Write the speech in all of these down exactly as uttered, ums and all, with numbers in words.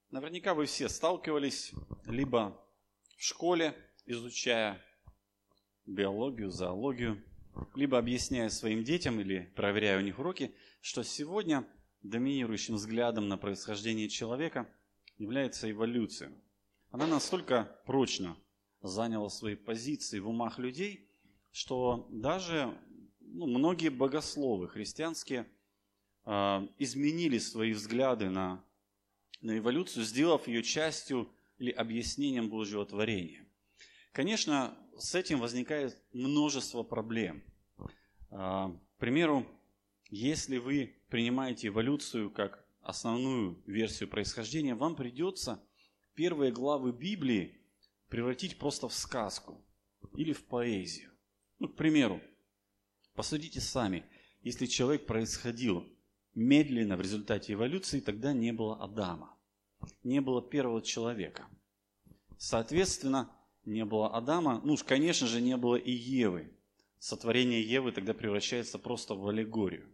Наверняка вы все сталкивались либо в школе, изучая биологию, зоологию, либо объясняя своим детям или проверяя у них уроки, что сегодня доминирующим взглядом на происхождение человека является эволюция. Она настолько прочно заняла свои позиции в умах людей, что даже ну, многие богословы христианские э, изменили свои взгляды на, на эволюцию, сделав ее частью или объяснением Божьего творения. Конечно, с этим возникает множество проблем. К примеру, если вы принимаете эволюцию как основную версию происхождения, вам придется первые главы Библии превратить просто в сказку или в поэзию. Ну, к примеру, посудите сами, если человек происходил медленно в результате эволюции, тогда не было Адама, не было первого человека. Соответственно, не было Адама, ну уж, конечно же, не было и Евы. Сотворение Евы тогда превращается просто в аллегорию.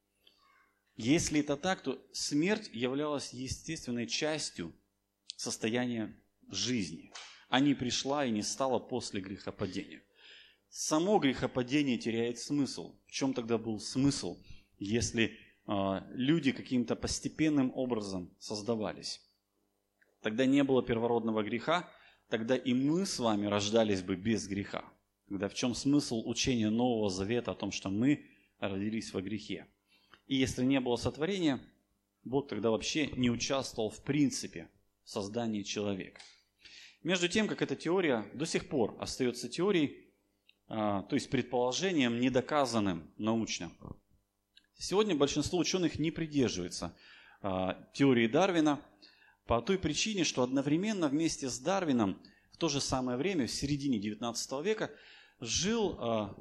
Если это так, то смерть являлась естественной частью состояния жизни, а не пришла и не стала после грехопадения. Само грехопадение теряет смысл. В чем тогда был смысл, если э, люди каким-то постепенным образом создавались? Тогда не было первородного греха, тогда и мы с вами рождались бы без греха. Тогда в чем смысл учения Нового Завета о том, что мы родились во грехе? И если не было сотворения, Бог тогда вообще не участвовал в принципе в создании человека. Между тем, как эта теория до сих пор остается теорией, то есть предположением, недоказанным научно. Сегодня большинство ученых не придерживается теории Дарвина по той причине, что одновременно вместе с Дарвином в то же самое время, в середине девятнадцатого века, жил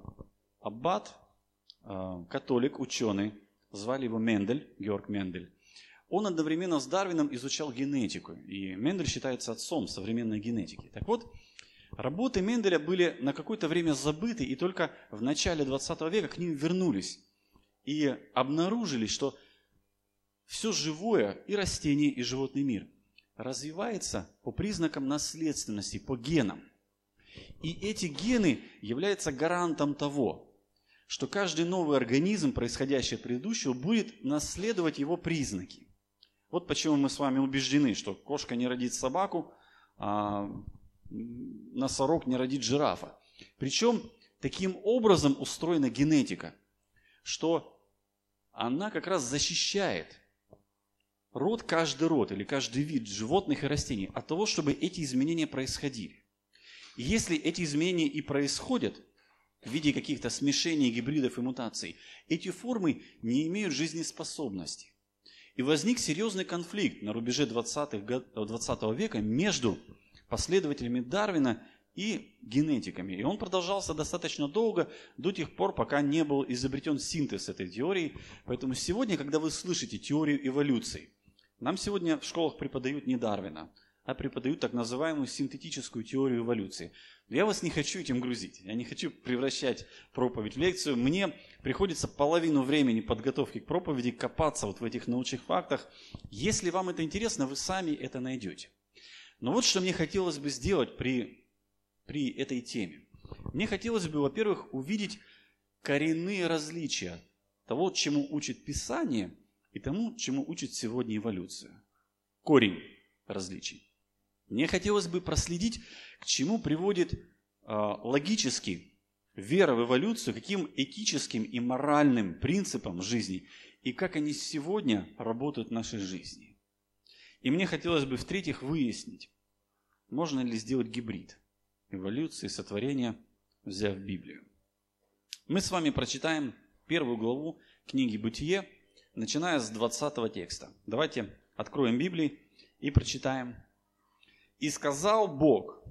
аббат, католик, ученый, звали его Мендель, Георг Мендель. Он одновременно с Дарвином изучал генетику, и Мендель считается отцом современной генетики. Так вот, работы Менделя были на какое-то время забыты, и только в начале двадцатого века к ним вернулись. И обнаружили, что все живое, и растения, и животный мир, развивается по признакам наследственности, по генам. И эти гены являются гарантом того, что каждый новый организм, происходящий от предыдущего, будет наследовать его признаки. Вот почему мы с вами убеждены, что кошка не родит собаку, а носорог не родит жирафа. Причем таким образом устроена генетика, что она как раз защищает род, каждый род или каждый вид животных и растений от того, чтобы эти изменения происходили. И если эти изменения и происходят в виде каких-то смешений, гибридов и мутаций, эти формы не имеют жизнеспособности. И возник серьезный конфликт на рубеже двадцатого века между последователями Дарвина и генетиками. И он продолжался достаточно долго, до тех пор, пока не был изобретен синтез этой теории. Поэтому сегодня, когда вы слышите теорию эволюции, нам сегодня в школах преподают не Дарвина, а преподают так называемую синтетическую теорию эволюции. Я вас не хочу этим грузить, я не хочу превращать проповедь в лекцию. Мне приходится половину времени подготовки к проповеди копаться вот в этих научных фактах. Если вам это интересно, вы сами это найдете. Но вот что мне хотелось бы сделать при, при этой теме. Мне хотелось бы, во-первых, увидеть коренные различия того, чему учит Писание, и тому, чему учит сегодня эволюция. Корень различий. Мне хотелось бы проследить, к чему приводит э, логически вера в эволюцию, каким этическим и моральным принципам жизни, и как они сегодня работают в нашей жизни. И мне хотелось бы, в-третьих, выяснить, можно ли сделать гибрид эволюции, сотворения, взяв Библию. Мы с вами прочитаем первую главу книги «Бытие», начиная с двадцатого текста. Давайте откроем Библию и прочитаем. «И сказал Бог,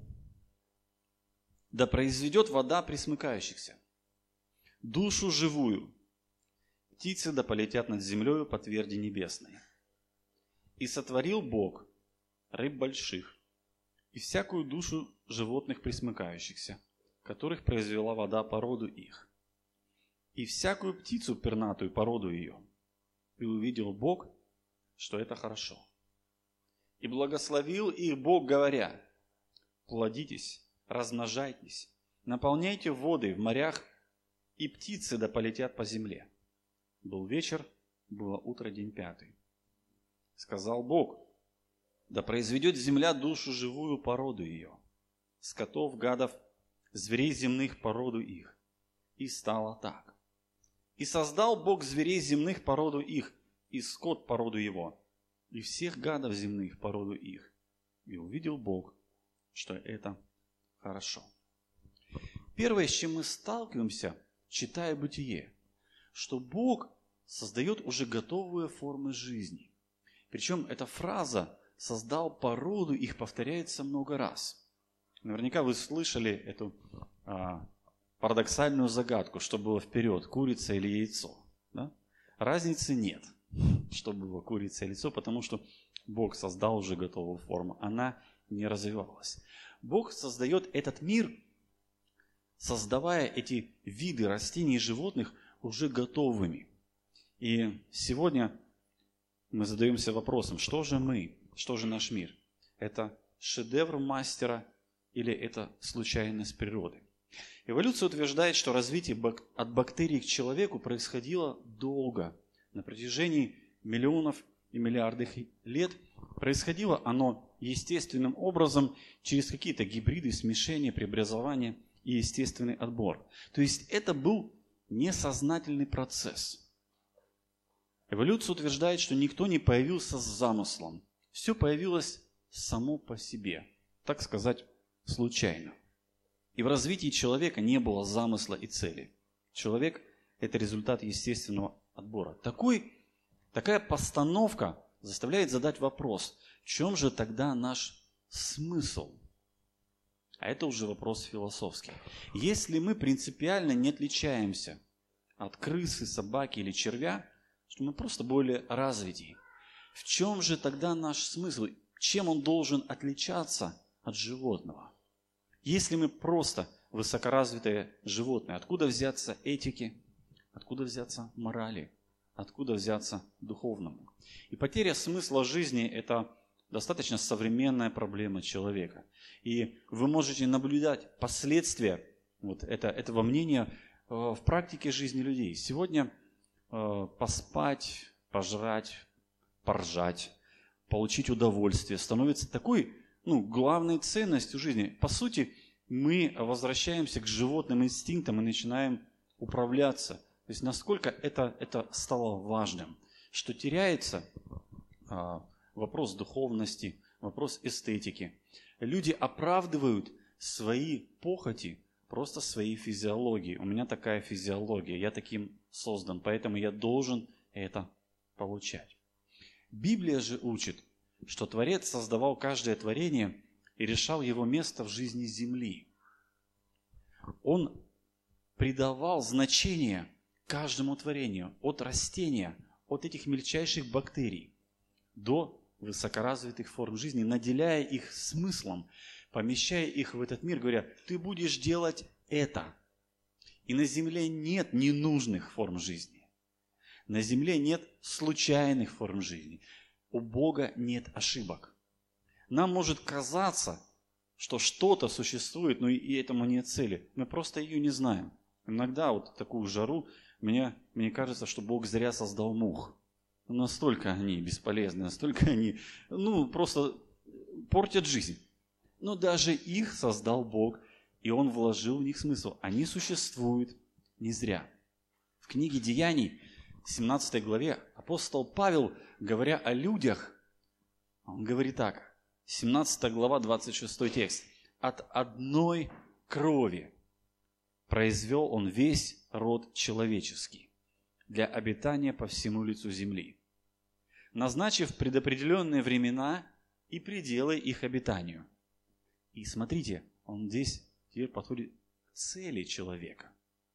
да произведет вода пресмыкающихся, душу живую, птицы да полетят над землею по тверди небесной. И сотворил Бог рыб больших и всякую душу животных пресмыкающихся, которых произвела вода по роду их, и всякую птицу пернатую по роду ее. И увидел Бог, что это хорошо. И благословил их Бог, говоря: плодитесь, размножайтесь, наполняйте воды в морях, и птицы да полетят по земле. Был вечер, было утро, день пятый. Сказал Бог: да произведет земля душу живую породу ее, скотов, гадов, зверей земных породу их. И стало так. И создал Бог зверей земных породу их, и скот породу его, и всех гадов земных породу их. И увидел Бог, что это хорошо. Первое, с чем мы сталкиваемся, читая Бытие, что Бог создает уже готовые формы жизни. Причем эта фраза «создал породу» их повторяется много раз. Наверняка вы слышали эту а, парадоксальную загадку, что было вперед, курица или яйцо. Да? Разницы нет, что было курица или яйцо, потому что Бог создал уже готовую форму. Она не развивалась. Бог создает этот мир, создавая эти виды растений и животных уже готовыми. И сегодня мы задаемся вопросом, что же мы, что же наш мир? Это шедевр мастера или это случайность природы? Эволюция утверждает, что развитие от бактерий к человеку происходило долго, на протяжении миллионов и миллиардов лет. Происходило оно естественным образом через какие-то гибриды, смешения, преобразования и естественный отбор. То есть это был несознательный процесс. Эволюция утверждает, что никто не появился с замыслом. Все появилось само по себе, так сказать, случайно. И в развитии человека не было замысла и цели. Человек – это результат естественного отбора. Такой, такая постановка заставляет задать вопрос, в чем же тогда наш смысл? А это уже вопрос философский. Если мы принципиально не отличаемся от крысы, собаки или червя, что мы просто более развитые, в чем же тогда наш смысл? Чем он должен отличаться от животного? Если мы просто высокоразвитые животные, откуда взяться этики, откуда взяться морали, откуда взяться духовному? И потеря смысла жизни – это достаточно современная проблема человека. И вы можете наблюдать последствия вот это, этого мнения в практике жизни людей. Сегодня поспать, пожрать, поржать, получить удовольствие становится такой, ну, главной ценностью жизни. По сути, мы возвращаемся к животным инстинктам и начинаем управляться. То есть насколько это, это стало важным, что теряется а, вопрос духовности, вопрос эстетики. Люди оправдывают свои похоти просто своей физиологией. У меня такая физиология, я таким создан, поэтому я должен это получать. Библия же учит, что Творец создавал каждое творение и решал его место в жизни земли. Он придавал значение каждому творению, от растения, от этих мельчайших бактерий до высокоразвитых форм жизни, наделяя их смыслом, помещая их в этот мир, говоря: ты будешь делать это. И на земле нет ненужных форм жизни. На земле нет случайных форм жизни. У Бога нет ошибок. Нам может казаться, что что-то существует, но и этому нет цели. Мы просто ее не знаем. Иногда вот в такую жару мне, мне кажется, что Бог зря создал мух. Настолько они бесполезны, настолько они, ну, просто портят жизнь. Но даже их создал Бог, и Он вложил в них смысл. Они существуют не зря. В книге Деяний, семнадцатой главе, апостол Павел, говоря о людях, он говорит так, семнадцатая глава, двадцать шестой текст. «От одной крови произвел Он весь род человеческий для обитания по всему лицу земли, назначив предопределенные времена и пределы их обитанию». И смотрите, он здесь теперь подходит к цели человека.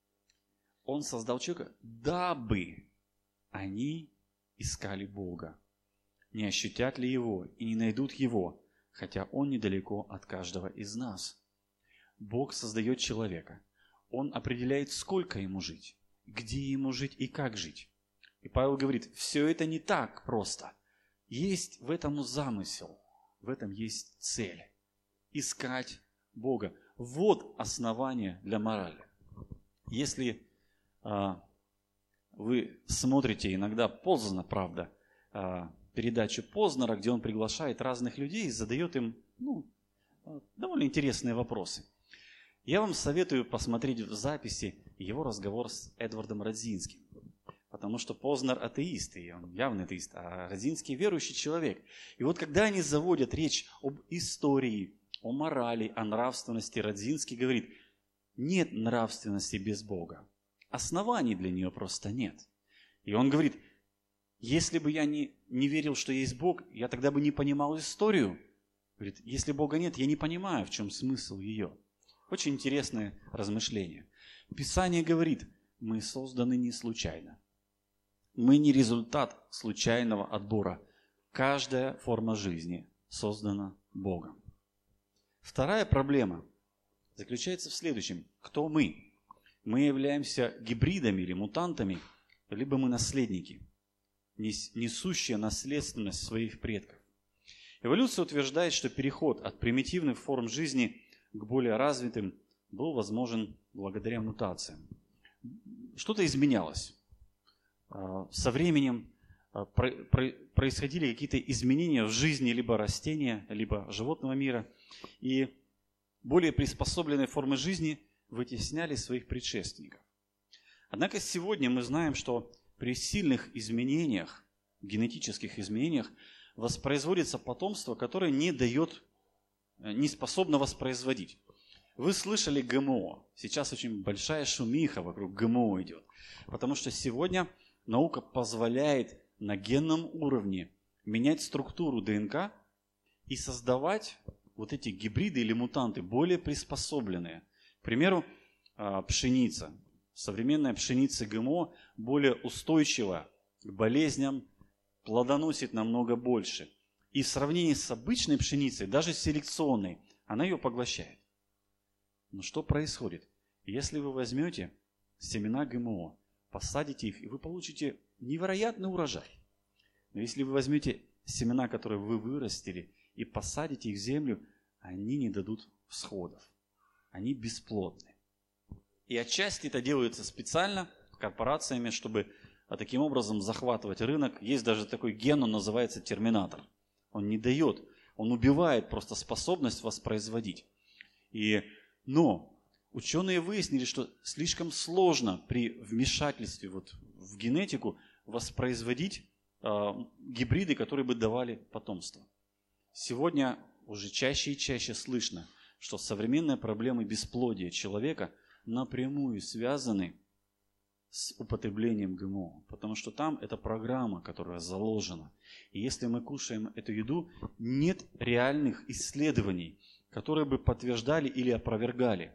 Он создал человека, дабы они искали Бога. Не ощутят ли Его и не найдут Его, хотя Он недалеко от каждого из нас. Бог создает человека. Он определяет, сколько ему жить, где ему жить и как жить. И Павел говорит, все это не так просто. Есть в этом замысел. в этом есть цель. Искать Бога. Вот основание для морали. Если а, вы смотрите иногда Познера, правда, а, передачу Познера, где он приглашает разных людей и задает им ну, довольно интересные вопросы. Я вам советую посмотреть в записи его разговор с Эдвардом Радзинским. Потому что Познер атеист, и он явный атеист, а Радзинский верующий человек. И вот когда они заводят речь об истории, о морали, о нравственности, Радзинский говорит, нет нравственности без Бога. Оснований для нее просто нет. И он говорит, если бы я не, не верил, что есть Бог, я тогда бы не понимал историю. Говорит, если Бога нет, я не понимаю, в чем смысл ее. Очень интересное размышление. Писание говорит, мы созданы не случайно. Мы не результат случайного отбора. Каждая форма жизни создана Богом. Вторая проблема заключается в следующем. Кто мы? Мы являемся гибридами или мутантами, либо мы наследники, несущие наследственность своих предков. Эволюция утверждает, что переход от примитивных форм жизни к более развитым был возможен благодаря мутациям. Что-то изменялось. Со временем происходили какие-то изменения в жизни либо растения, либо животного мира, и более приспособленные формы жизни вытесняли своих предшественников. Однако сегодня мы знаем, что при сильных изменениях, генетических изменениях, воспроизводится потомство, которое не дает, не способно воспроизводить. Вы слышали ГМО. Сейчас очень большая шумиха вокруг ГМО идет. Потому что сегодня наука позволяет на генном уровне менять структуру ДНК и создавать вот эти гибриды или мутанты, более приспособленные. К примеру, пшеница. Современная пшеница ГМО более устойчива к болезням, плодоносит намного больше. И в сравнении с обычной пшеницей, даже селекционной, она ее поглощает. Но что происходит? Если вы возьмете семена ГМО, посадите их, и вы получите невероятный урожай. Но если вы возьмете семена, которые вы вырастили, и посадите их в землю, они не дадут всходов. Они бесплодны. И отчасти это делается специально корпорациями, чтобы таким образом захватывать рынок. Есть даже такой ген, он называется терминатор. Он не дает, он убивает просто способность воспроизводить. И, но ученые выяснили, что слишком сложно при вмешательстве вот в генетику воспроизводить э, гибриды, которые бы давали потомство. Сегодня уже чаще и чаще слышно, что современные проблемы бесплодия человека напрямую связаны с употреблением ГМО, потому что там это программа, которая заложена. И если мы кушаем эту еду, нет реальных исследований, которые бы подтверждали или опровергали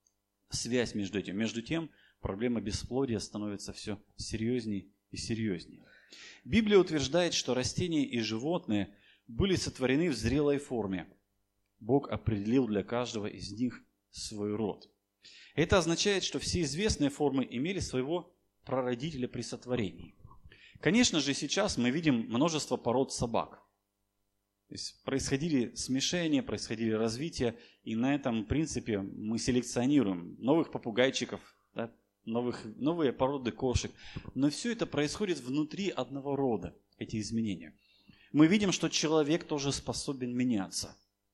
связь между этим. Между тем, проблема бесплодия становится все серьезнее и серьезнее. Библия утверждает, что растения и животные были сотворены в зрелой форме. Бог определил для каждого из них свой род. Это означает, что все известные формы имели своего прародителя при сотворении. Конечно же, сейчас мы видим множество пород собак. То есть происходили смешения, происходили развития, и на этом принципе мы селекционируем новых попугайчиков, да, новых, новые породы кошек. Но все это происходит внутри одного рода, эти изменения. Мы видим, что человек тоже способен меняться.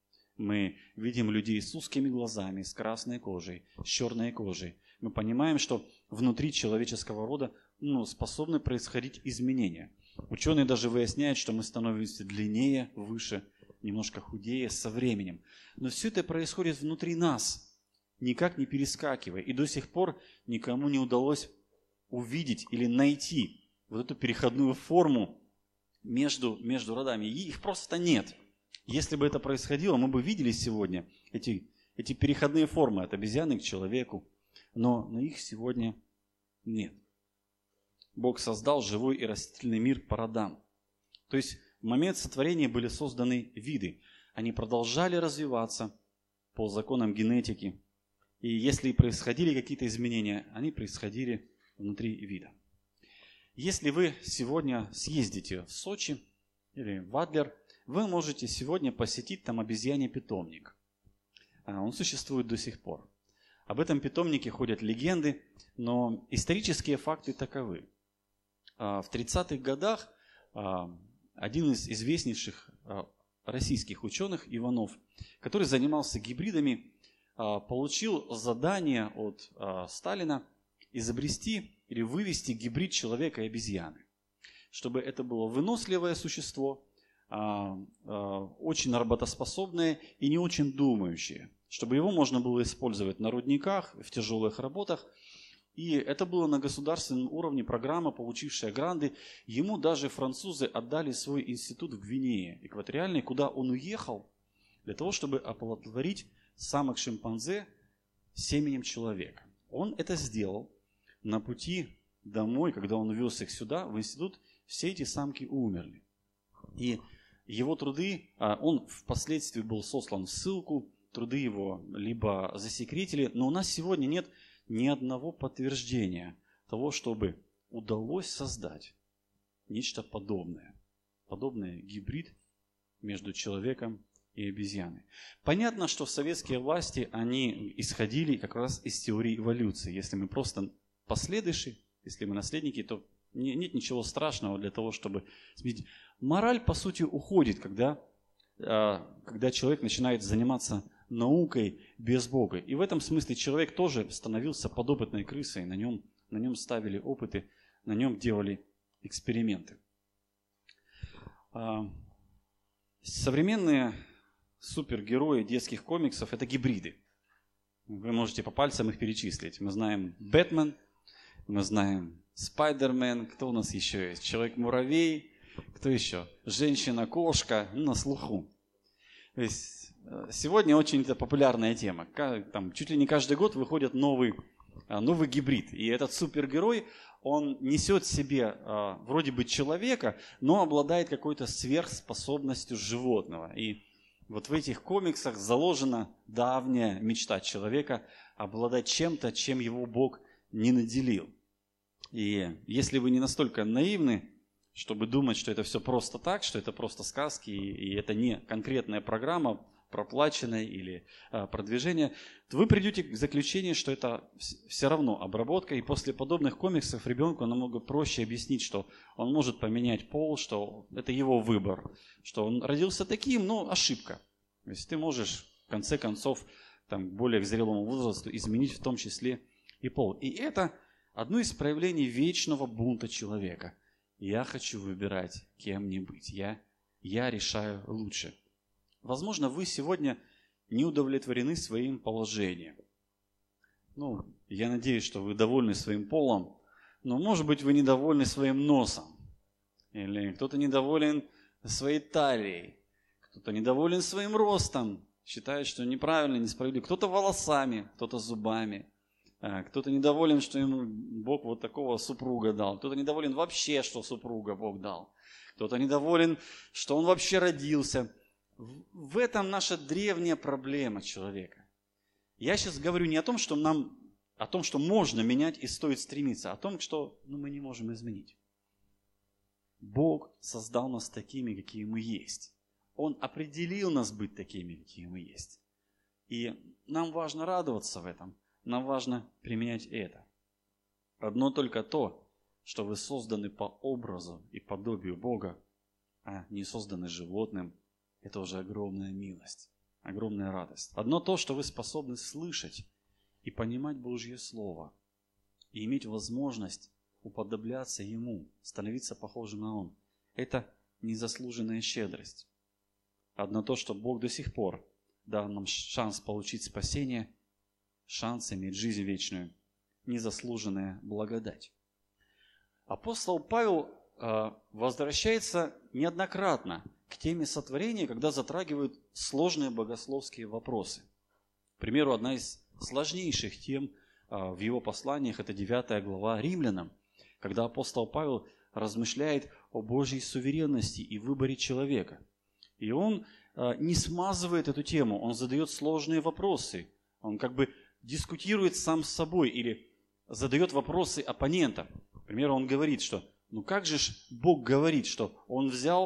Мы видим людей с узкими глазами, с красной кожей, с черной кожей. Мы понимаем, что внутри человеческого рода ну, способны происходить изменения. Ученые даже выясняют, что мы становимся длиннее, выше, немножко худее со временем. Но все это происходит внутри нас, никак не перескакивая. И до сих пор никому не удалось увидеть или найти вот эту переходную форму между, между родами. И их просто нет. Если бы это происходило, мы бы видели сегодня эти, эти переходные формы от обезьяны к человеку, но, но их сегодня нет. Бог создал живой и растительный мир по родам. То есть в момент сотворения были созданы виды. Они продолжали развиваться по законам генетики. И если происходили какие-то изменения, они происходили внутри вида. Если вы сегодня съездите в Сочи или в Адлер, вы можете сегодня посетить там обезьяний питомник. Он существует до сих пор. Об этом питомнике ходят легенды, но исторические факты таковы. В тридцатых годах один из известнейших российских ученых, Иванов, который занимался гибридами, получил задание от Сталина изобрести или вывести гибрид человека и обезьяны. Чтобы это было выносливое существо, очень работоспособное и не очень думающее. Чтобы его можно было использовать на рудниках, в тяжелых работах. И это было на государственном уровне программа, получившая гранты. Ему даже французы отдали свой институт в Гвинее экваториальной, куда он уехал для того, чтобы оплодотворить самок шимпанзе семенем человека. Он это сделал. На пути домой, когда он вез их сюда, в институт, все эти самки умерли. И его труды, он впоследствии был сослан в ссылку, труды его либо засекретили, но у нас сегодня нет ни одного подтверждения того, чтобы удалось создать нечто подобное. Подобный гибрид между человеком и обезьяной. Понятно, что советские власти, они исходили как раз из теории эволюции. Если мы просто последующие, если мы наследники, то нет ничего страшного для того, чтобы сменить. Мораль, по сути, уходит, когда, когда человек начинает заниматься наукой без Бога. И в этом смысле человек тоже становился подопытной крысой. На нем, на нем ставили опыты, на нем делали эксперименты. Современные супергерои детских комиксов – это гибриды. Вы можете по пальцам их перечислить. Мы знаем Бэтмен, мы знаем Спайдермен, кто у нас еще есть? Человек-муравей, кто еще? Женщина-кошка, ну, на слуху. То есть сегодня очень это популярная тема. Там, чуть ли не каждый год выходит новый, новый гибрид. И этот супергерой, он несет в себе а, вроде бы человека, но обладает какой-то сверхспособностью животного. И вот в этих комиксах заложена давняя мечта человека обладать чем-то, чем его Бог не наделил. И если вы не настолько наивны, чтобы думать, что это все просто так, что это просто сказки, и это не конкретная программа, проплаченное или а, продвижение, то вы придете к заключению, что это все равно обработка. И после подобных комиксов ребенку намного проще объяснить, что он может поменять пол, что это его выбор, что он родился таким, но ошибка. То есть ты можешь в конце концов там, к более к зрелому возрасту изменить в том числе и пол. И это одно из проявлений вечного бунта человека. Я хочу выбирать, кем мне быть. Я, я решаю лучше. Возможно, вы сегодня не удовлетворены своим положением. Ну, я надеюсь, что вы довольны своим полом, но, может быть, вы недовольны своим носом. Или кто-то недоволен своей талией, кто-то недоволен своим ростом, считает, что неправильно, несправедливо. Кто-то волосами, кто-то зубами. Кто-то недоволен, что ему Бог вот такого супруга дал. Кто-то недоволен вообще, что супруга Бог дал. Кто-то недоволен, что он вообще родился. В этом наша древняя проблема человека. Я сейчас говорю не о том, что нам, о том, что можно менять и стоит стремиться, а о том, что ну, мы не можем изменить. Бог создал нас такими, какие мы есть. Он определил нас быть такими, какие мы есть. И нам важно радоваться в этом. Нам важно применять это. Одно только то, что вы созданы по образу и подобию Бога, а не созданы животным, это уже огромная милость, огромная радость. Одно то, что вы способны слышать и понимать Божье Слово, и иметь возможность уподобляться Ему, становиться похожим на Он. Это незаслуженная щедрость. Одно то, что Бог до сих пор дал нам шанс получить спасение, шанс иметь жизнь вечную, незаслуженная благодать. Апостол Павел э, возвращается неоднократно к теме сотворения, когда затрагивают сложные богословские вопросы. К примеру, одна из сложнейших тем э, в его посланиях – это девятая глава Римлянам, когда апостол Павел размышляет о Божьей суверенности и выборе человека. И он э, не смазывает эту тему, он задает сложные вопросы, он как бы дискутирует сам с собой или задает вопросы оппонентам. К примеру, он говорит, что ну как же ж Бог говорит, что Он взял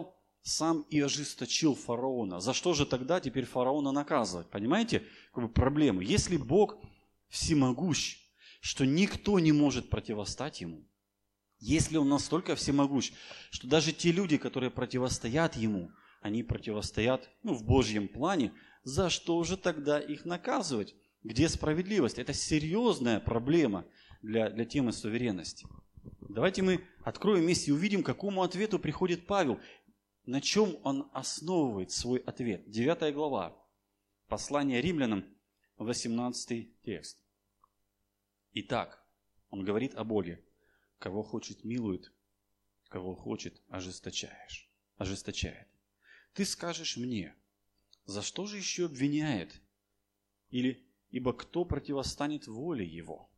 сам и ожесточил фараона. За что же тогда теперь фараона наказывать? Понимаете, какую проблему? Если Бог всемогущ, что никто не может противостать Ему, если Он настолько всемогущ, что даже те люди, которые противостоят Ему, они противостоят, ну, в Божьем плане, за что же тогда их наказывать? Где справедливость? Это серьезная проблема для, для темы суверенности. Давайте мы откроем вместе и увидим, к какому ответу приходит Павел, на чем он основывает свой ответ. девятая глава, послание римлянам, восемнадцатый текст. Итак, он говорит о Боге. Кого хочет, милует, кого хочет, ожесточаешь, ожесточает. Ты скажешь мне, за что же еще обвиняет? Или, ибо кто противостанет воле его?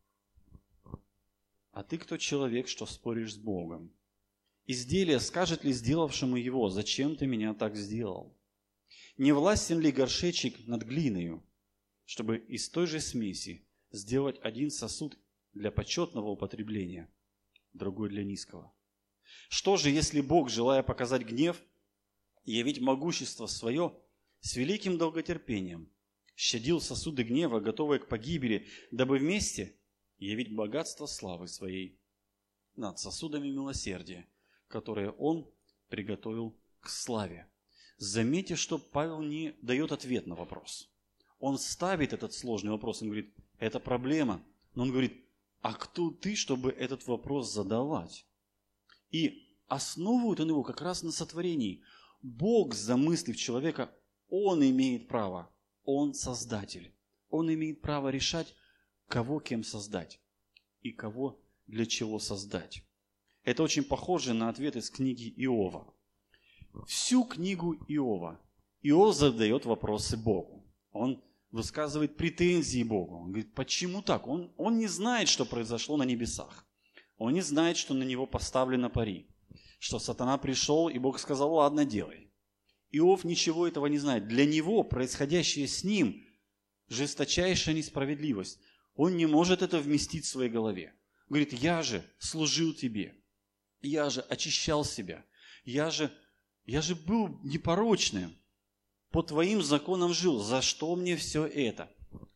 А ты кто человек, что споришь с Богом? Изделие скажет ли сделавшему его, зачем ты меня так сделал? Не властен ли горшечник над глиною, чтобы из той же смеси сделать один сосуд для почетного употребления, другой для низкого? Что же, если Бог, желая показать гнев, явить могущество свое, с великим долготерпением щадил сосуды гнева, готовые к погибели, дабы вместе явить богатство славы своей над сосудами милосердия, которые Он приготовил к славе? Заметьте, что Павел не дает ответ на вопрос. Он ставит этот сложный вопрос, он говорит, это проблема. Но он говорит, а кто ты, чтобы этот вопрос задавать? И основывает он его как раз на сотворении. Бог, замыслив человека, Он имеет право, Он создатель. Он имеет право решать, кого кем создать и кого для чего создать. Это очень похоже на ответ из книги Иова. Всю книгу Иова Иов задает вопросы Богу. Он высказывает претензии Богу. Он говорит, почему так? Он, он не знает, что произошло на небесах. Он не знает, что на него поставлена пари. Что сатана пришел, и Бог сказал, ладно, делай. Иов ничего этого не знает. Для него происходящее с ним жесточайшая несправедливость. Он не может это вместить в своей голове. Говорит, я же служил тебе. Я же очищал себя. Я же, я же был непорочным. По твоим законам жил. За что мне все это?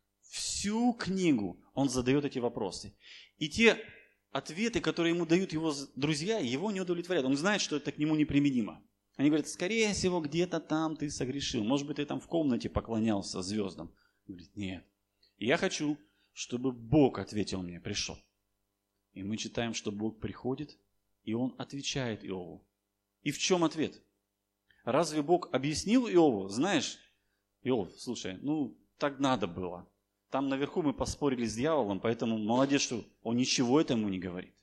Всю книгу он задает эти вопросы. И те ответы, которые ему дают его друзья, его не удовлетворяют. Он знает, что это к нему неприменимо. Они говорят, скорее всего, где-то там ты согрешил. Может быть, ты там в комнате поклонялся звездам. Он говорит, нет. Я хочу, чтобы Бог ответил мне, пришел. И мы читаем, что Бог приходит, и Он отвечает Иову. И в чем ответ? Разве Бог объяснил Иову? Знаешь, Иов, слушай, ну так надо было. Там наверху мы поспорили с дьяволом, поэтому молодец, что он ничего этому не говорит.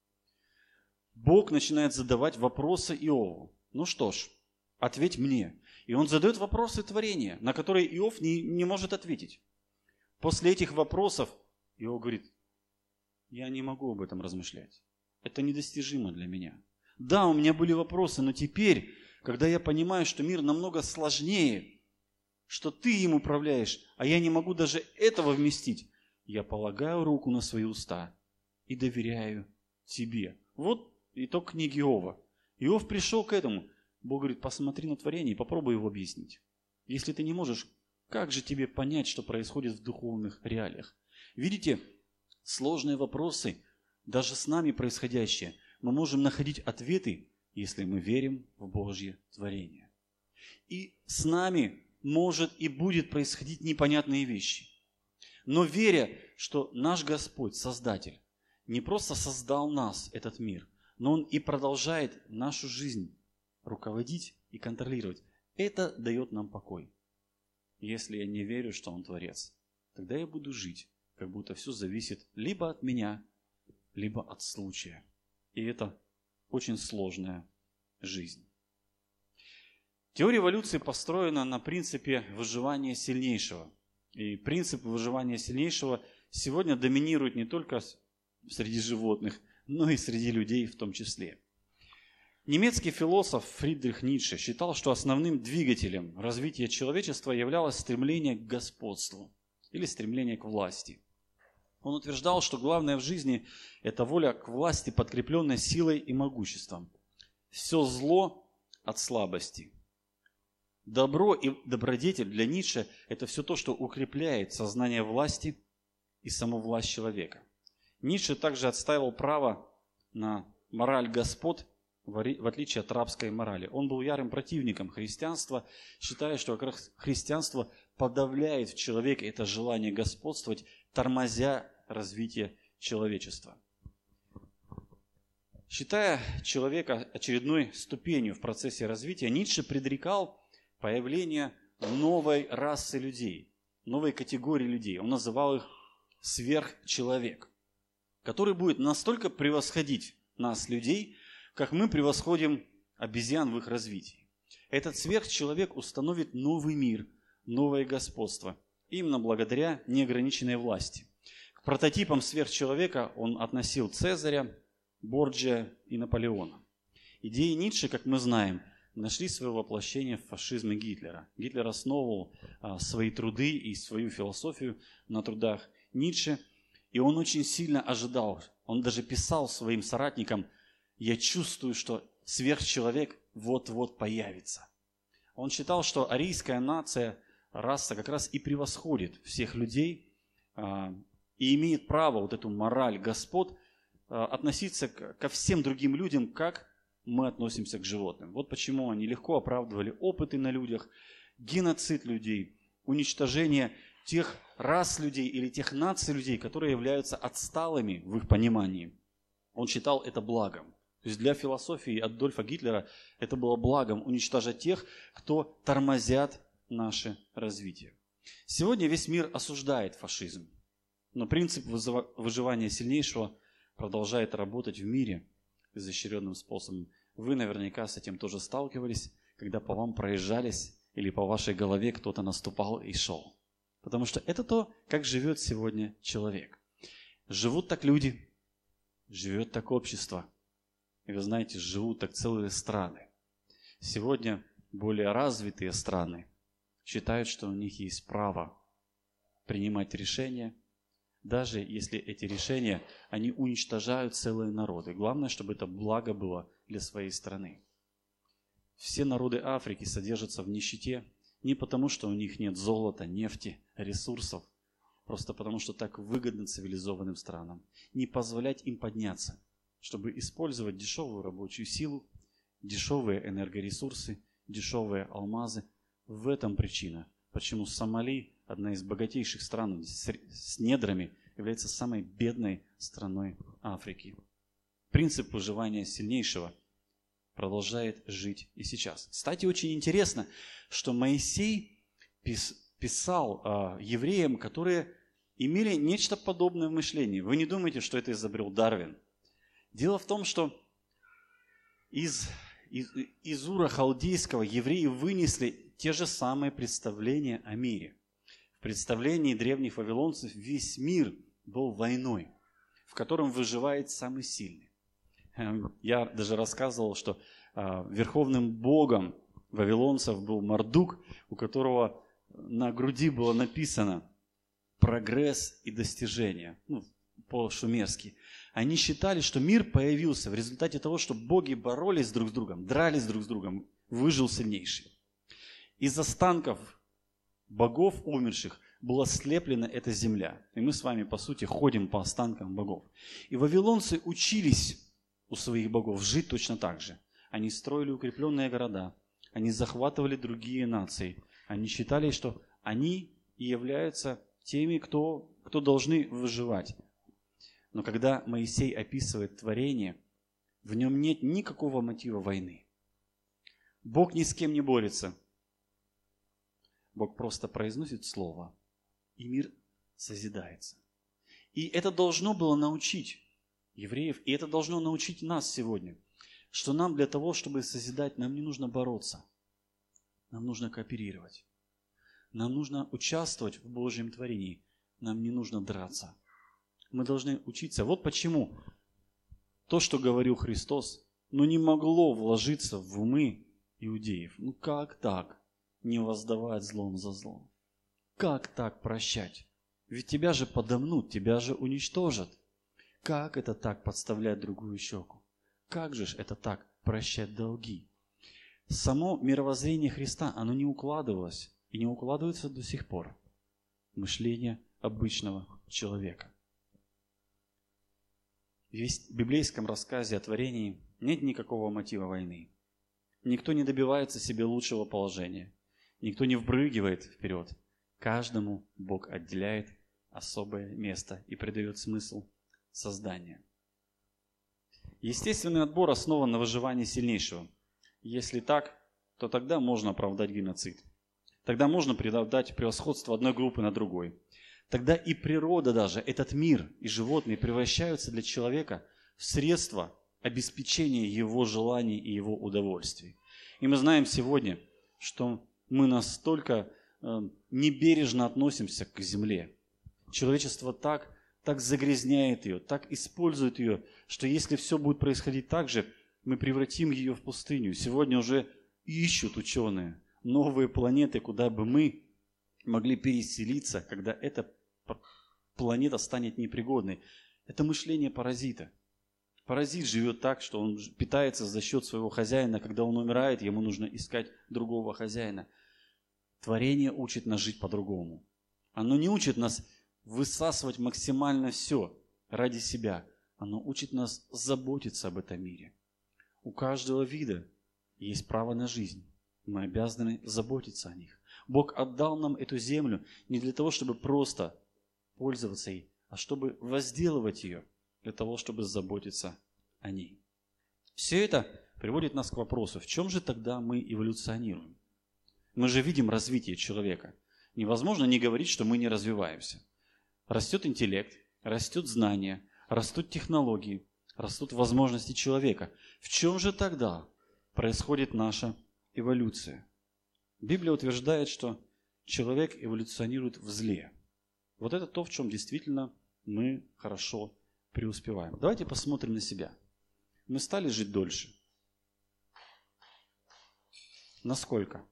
Бог начинает задавать вопросы Иову. Ну что ж, ответь мне. И он задает вопросы творения, на которые Иов не, не может ответить. После этих вопросов Иов говорит, я не могу об этом размышлять. Это недостижимо для меня. Да, у меня были вопросы, но теперь, когда я понимаю, что мир намного сложнее, что ты им управляешь, а я не могу даже этого вместить, я полагаю руку на свои уста и доверяю тебе. Вот итог книги Иова. Иов пришел к этому. Бог говорит, посмотри на творение и попробуй его объяснить. Если ты не можешь, как же тебе понять, что происходит в духовных реалиях? Видите, сложные вопросы, даже с нами происходящие, мы можем находить ответы, если мы верим в Божье творение. И с нами может и будет происходить непонятные вещи. Но веря, что наш Господь, Создатель, не просто создал нас, этот мир, но Он и продолжает нашу жизнь руководить и контролировать, это дает нам покой. Если я не верю, что Он Творец, тогда я буду жить, как будто все зависит либо от меня, либо от случая. И это очень сложная жизнь. Теория эволюции построена на принципе выживания сильнейшего. И принцип выживания сильнейшего сегодня доминирует не только среди животных, но и среди людей в том числе. Немецкий философ Фридрих Ницше считал, что основным двигателем развития человечества являлось стремление к господству или стремление к власти. Он утверждал, что главное в жизни – это воля к власти, подкрепленная силой и могуществом. Все зло от слабости. Добро и добродетель для Ницше – это все то, что укрепляет сознание власти и саму власть человека. Ницше также отстаивал право на мораль господ, в отличие от рабской морали. Он был ярым противником христианства, считая, что как раз христианство подавляет в человеке это желание господствовать, тормозя развитие человечества. Считая человека очередной ступенью в процессе развития, Ницше предрекал появление новой расы людей, новой категории людей. Он называл их сверхчеловек, который будет настолько превосходить нас, людей, как мы превосходим обезьян в их развитии. Этот сверхчеловек установит новый мир, новое господство, именно благодаря неограниченной власти. К прототипам сверхчеловека он относил Цезаря, Борджиа и Наполеона. Идеи Ницше, как мы знаем, нашли свое воплощение в фашизме Гитлера. Гитлер основывал а, свои труды и свою философию на трудах Ницше, и он очень сильно ожидал, он даже писал своим соратникам: «Я чувствую, что сверхчеловек вот-вот появится». Он считал, что арийская нация, раса как раз и превосходит всех людей а, и имеет право вот эту мораль господ а, относиться к, ко всем другим людям, как мы относимся к животным. Вот почему они легко оправдывали опыты на людях, геноцид людей, уничтожение тех рас людей или тех наций людей, которые являются отсталыми в их понимании. Он считал это благом. То есть для философии Адольфа Гитлера это было благом уничтожать тех, кто тормозят наше развитие. Сегодня весь мир осуждает фашизм, но принцип выживания сильнейшего продолжает работать в мире изощренным способом. Вы наверняка с этим тоже сталкивались, когда по вам проезжались или по вашей голове кто-то наступал и шел. Потому что это то, как живет сегодня человек. Живут так люди, живет так общество. И вы знаете, живут так целые страны. Сегодня более развитые страны считают, что у них есть право принимать решения, даже если эти решения, они уничтожают целые народы. Главное, чтобы это благо было для своей страны. Все народы Африки содержатся в нищете не потому, что у них нет золота, нефти, ресурсов, просто потому, что так выгодно цивилизованным странам. Не позволять им подняться, чтобы использовать дешевую рабочую силу, дешевые энергоресурсы, дешевые алмазы. В этом причина, почему Сомали, одна из богатейших стран с недрами, является самой бедной страной Африки. Принцип выживания сильнейшего продолжает жить и сейчас. Кстати, очень интересно, что Моисей писал э, евреям, которые имели нечто подобное в мышлении. Вы не думаете, что это изобрел Дарвин? Дело в том, что из, из, из Ура Халдейского евреи вынесли те же самые представления о мире. В представлении древних вавилонцев весь мир был войной, в котором выживает самый сильный. Я даже рассказывал, что а, верховным богом вавилонцев был Мардук, у которого на груди было написано «прогресс и достижение», ну, по-шумерски. Они считали, что мир появился в результате того, что боги боролись друг с другом, дрались друг с другом, выжил сильнейший. Из останков богов умерших была слеплена эта земля. И мы с вами, по сути, ходим по останкам богов. И вавилонцы учились у своих богов жить точно так же. Они строили укрепленные города, они захватывали другие нации. Они считали, что они и являются теми, кто, кто должны выживать. Но когда Моисей описывает творение, в нем нет никакого мотива войны. Бог ни с кем не борется. Бог просто произносит слово, и мир созидается. И это должно было научить евреев, и это должно научить нас сегодня, что нам для того, чтобы созидать, нам не нужно бороться, нам нужно кооперировать, нам нужно участвовать в Божьем творении, нам не нужно драться. Мы должны учиться. Вот почему то, что говорил Христос, ну не могло вложиться в умы иудеев. Ну как так? Не воздавать злом за злом. Как так прощать? Ведь тебя же подомнут, тебя же уничтожат. Как это так подставлять другую щеку? Как же это так прощать долги? само мировоззрение Христа, оно не укладывалось и не укладывается до сих пор в мышление обычного человека. В библейском рассказе о творении нет никакого мотива войны. Никто не добивается себе лучшего положения. Никто не впрыгивает вперед. Каждому Бог отделяет особое место и придает смысл создания. Естественный отбор основан на выживании сильнейшего. Если так, то тогда можно оправдать геноцид. Тогда можно оправдать превосходство одной группы над другой. Тогда и природа даже, этот мир и животные превращаются для человека в средство обеспечения его желаний и его удовольствий. И мы знаем сегодня, что мы настолько э, небережно относимся к земле. Человечество так, так загрязняет ее, так использует ее, что если все будет происходить так же, мы превратим ее в пустыню. Сегодня уже ищут ученые новые планеты, куда бы мы могли переселиться, когда эта планета станет непригодной. Это мышление паразита. Паразит живет так, что он питается за счет своего хозяина. Когда он умирает, ему нужно искать другого хозяина. Творение учит нас жить по-другому. Оно не учит нас высасывать максимально все ради себя. Оно учит нас заботиться об этом мире. У каждого вида есть право на жизнь. Мы обязаны заботиться о них. Бог отдал нам эту землю не для того, чтобы просто пользоваться ей, а чтобы возделывать ее, для того, чтобы заботиться о ней. Все это приводит нас к вопросу, в чем же тогда мы эволюционируем? Мы же видим развитие человека. Невозможно не говорить, что мы не развиваемся. Растет интеллект, растет знание, растут технологии, растут возможности человека. В чем же тогда происходит наша эволюция? Библия утверждает, что человек эволюционирует в зле. Вот это то, в чем действительно мы хорошо преуспеваем. Давайте посмотрим на себя. Мы стали жить дольше. Насколько?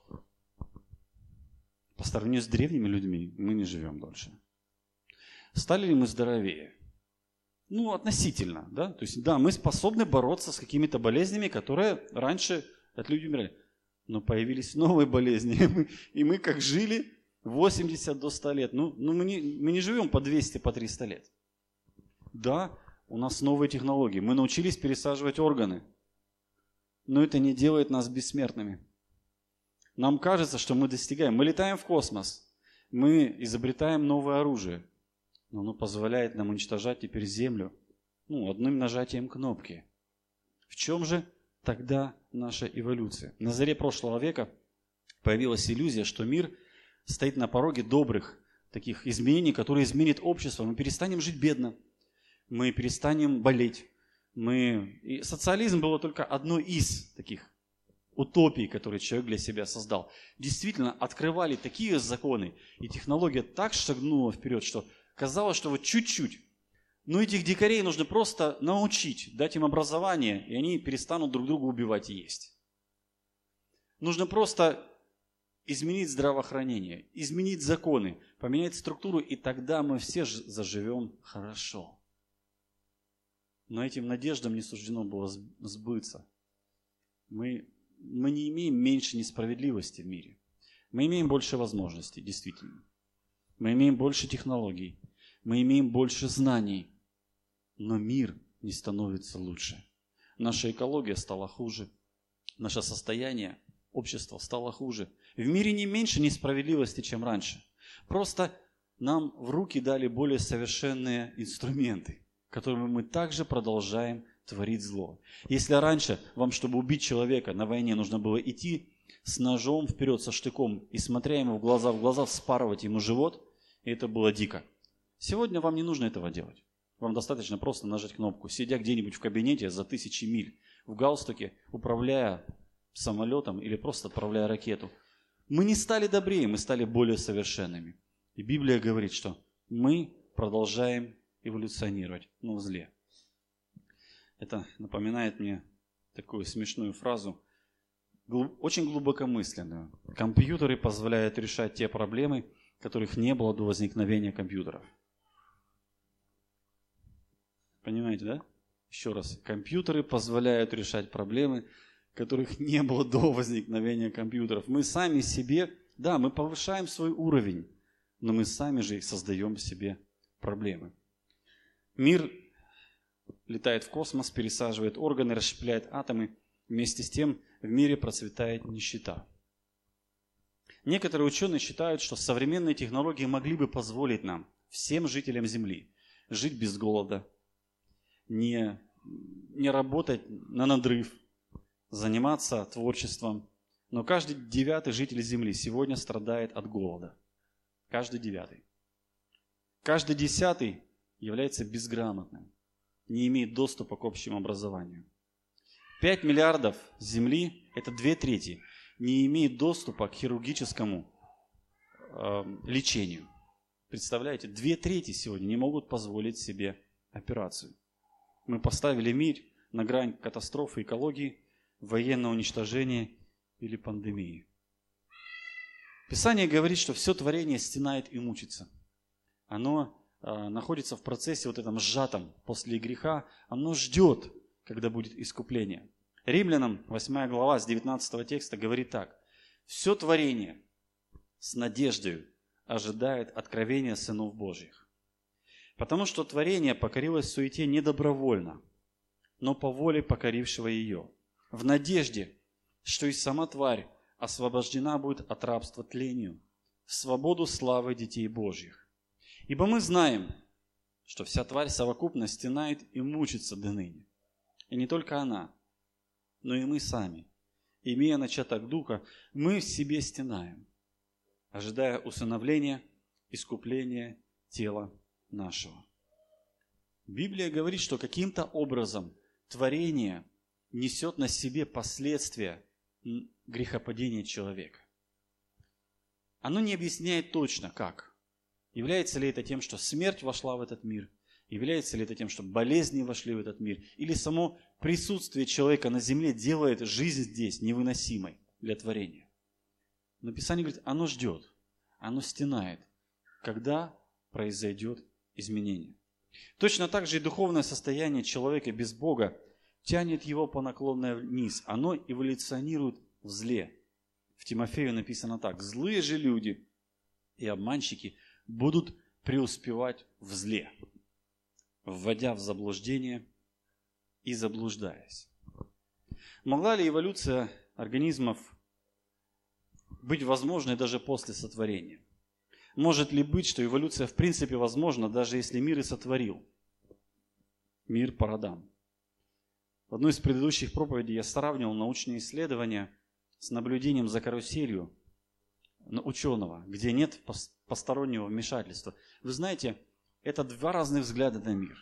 По сравнению с древними людьми мы не живем дольше. Стали ли мы здоровее? Ну, относительно, да? То есть, да, мы способны бороться с какими-то болезнями, которые раньше от людей умирали. Но появились новые болезни, и мы, и мы как жили восемьдесят до ста лет. Ну, ну мы, не, мы не живем по двести, по триста лет. Да, у нас новые технологии. Мы научились пересаживать органы. Но это не делает нас бессмертными. Нам кажется, что мы достигаем. Мы летаем в космос. Мы изобретаем новое оружие. Но оно позволяет нам уничтожать теперь Землю. Ну, одним нажатием кнопки. В чем же тогда наша эволюция? На заре прошлого века появилась иллюзия, что мир стоит на пороге добрых таких изменений, которые изменят общество. Мы перестанем жить бедно. Мы перестанем болеть. Мы... И социализм было только одной из таких утопий, которые человек для себя создал. Действительно, открывали такие законы, и технология так шагнула вперед, что казалось, что вот чуть-чуть. Но этих дикарей нужно просто научить, дать им образование, и они перестанут друг друга убивать и есть. Нужно просто изменить здравоохранение, изменить законы, поменять структуру, и тогда мы все заживем хорошо. Но этим надеждам не суждено было сбыться. Мы, мы не имеем меньше несправедливости в мире. Мы имеем больше возможностей, действительно. Мы имеем больше технологий. Мы имеем больше знаний. Но мир не становится лучше. Наша экология стала хуже. Наше состояние общества стало хуже. В мире не меньше несправедливости, чем раньше. Просто нам в руки дали более совершенные инструменты, которыми мы также продолжаем творить зло. Если раньше вам, чтобы убить человека на войне, нужно было идти с ножом вперед, со штыком, и смотря ему в глаза в глаза, вспарывать ему живот, и это было дико. Сегодня вам не нужно этого делать. Вам достаточно просто нажать кнопку, сидя где-нибудь в кабинете за тысячи миль, в галстуке, управляя самолетом или просто отправляя ракету. Мы не стали добрее, мы стали более совершенными. И Библия говорит, что мы продолжаем эволюционировать, но в зле. Это напоминает мне такую смешную фразу, очень глубокомысленную. Компьютеры позволяют решать те проблемы, которых не было до возникновения компьютеров. Понимаете, да? Еще раз. Компьютеры позволяют решать проблемы, которых не было до возникновения компьютеров. Мы сами себе, да, мы повышаем свой уровень, но мы сами же создаем себе проблемы. Мир летает в космос, пересаживает органы, расщепляет атомы. Вместе с тем в мире процветает нищета. Некоторые ученые считают, что современные технологии могли бы позволить нам, всем жителям Земли, жить без голода, не, не работать на надрыв, заниматься творчеством. Но каждый девятый житель Земли сегодня страдает от голода. Каждый девятый. Каждый десятый является безграмотным, не имеет доступа к общему образованию. Пять миллиардов Земли, это две трети, не имеет доступа к хирургическому э, лечению. Представляете, две трети сегодня не могут позволить себе операцию. Мы поставили мир на грань катастрофы экологии, военного уничтожения или пандемии. Писание говорит, что все творение стенает и мучится. Оно э, находится в процессе вот этом сжатом после греха, оно ждет, когда будет искупление. Римлянам восьмая глава с девятнадцатого текста говорит так. «Все творение с надеждой ожидает откровения сынов Божьих. Потому что творение покорилось суете не добровольно, но по воле покорившего ее, в надежде, что и сама тварь освобождена будет от рабства тлению, в свободу славы детей Божьих. Ибо мы знаем, что вся тварь совокупно стенает и мучится до ныне. И не только она, но и мы сами, имея начаток духа, мы в себе стенаем, ожидая усыновления, искупления тела нашего». Библия говорит, что каким-то образом творение несет на себе последствия грехопадения человека. Оно не объясняет точно, как. Является ли это тем, что смерть вошла в этот мир? Является ли это тем, что болезни вошли в этот мир? Или само присутствие человека на земле делает жизнь здесь невыносимой для творения? Но Писание говорит, оно ждет, оно стенает, когда произойдет изменение. Точно так же и духовное состояние человека без Бога тянет его по наклонной вниз. Оно эволюционирует в зле. В Тимофею написано так. «Злые же люди и обманщики будут преуспевать в зле, вводя в заблуждение и заблуждаясь». Могла ли эволюция организмов быть возможной даже после сотворения? Может ли быть, что эволюция в принципе возможна, даже если мир и сотворил? Мир по родам. В одной из предыдущих проповедей я сравнивал научные исследования с наблюдением за каруселью ученого, где нет постороннего вмешательства. Вы знаете, это два разных взгляда на мир.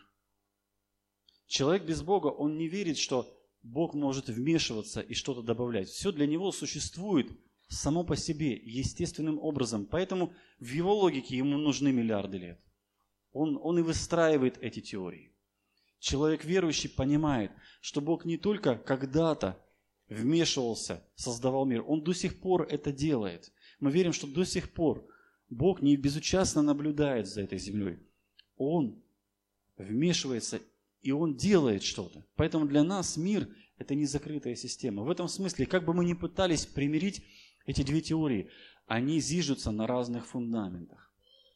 Человек без Бога, он не верит, что Бог может вмешиваться и что-то добавлять. Все для него существует само по себе, естественным образом. Поэтому в его логике ему нужны миллиарды лет. Он, он и выстраивает эти теории. Человек верующий понимает, что Бог не только когда-то вмешивался, создавал мир, Он до сих пор это делает. Мы верим, что до сих пор Бог не безучастно наблюдает за этой землей. Он вмешивается, и Он делает что-то. Поэтому для нас мир – это не закрытая система. В этом смысле, как бы мы ни пытались примирить эти две теории, они зиждутся на разных фундаментах.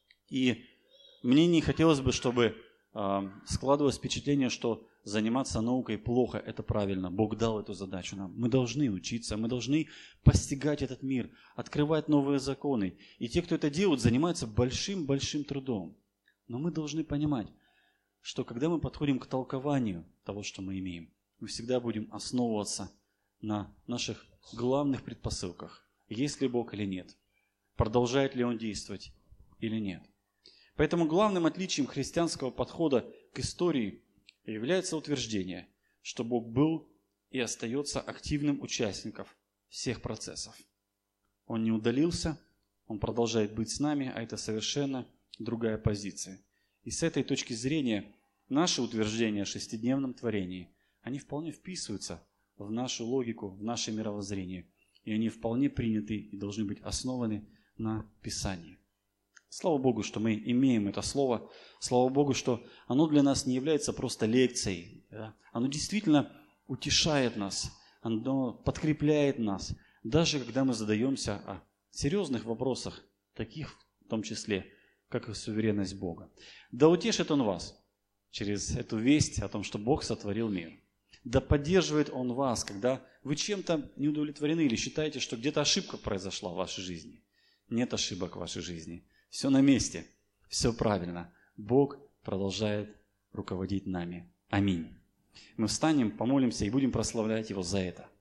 И мне не хотелось бы, чтобы э, складывалось впечатление, что заниматься наукой плохо, это правильно. Бог дал эту задачу нам. Мы должны учиться, мы должны постигать этот мир, открывать новые законы. И те, кто это делают, занимаются большим-большим трудом. Но мы должны понимать, что когда мы подходим к толкованию того, что мы имеем, мы всегда будем основываться на наших главных предпосылках. Есть ли Бог или нет? Продолжает ли Он действовать или нет? Поэтому главным отличием христианского подхода к истории является утверждение, что Бог был и остается активным участником всех процессов. Он не удалился, Он продолжает быть с нами, а это совершенно другая позиция. И с этой точки зрения наши утверждения о шестидневном творении, они вполне вписываются в нашу логику, в наше мировоззрение. И они вполне приняты и должны быть основаны на Писании. Слава Богу, что мы имеем это слово. Слава Богу, что оно для нас не является просто лекцией. Да? Оно действительно утешает нас. оно подкрепляет нас, даже когда мы задаемся о серьезных вопросах, таких в том числе, как и суверенность Бога. Да утешит Он вас через эту весть о том, что Бог сотворил мир. Да поддерживает Он вас, когда вы чем-то не удовлетворены или считаете, что где-то ошибка произошла в вашей жизни. Нет ошибок в вашей жизни. Все на месте, все правильно. Бог продолжает руководить нами. Аминь. Мы встанем, помолимся и будем прославлять Его за это.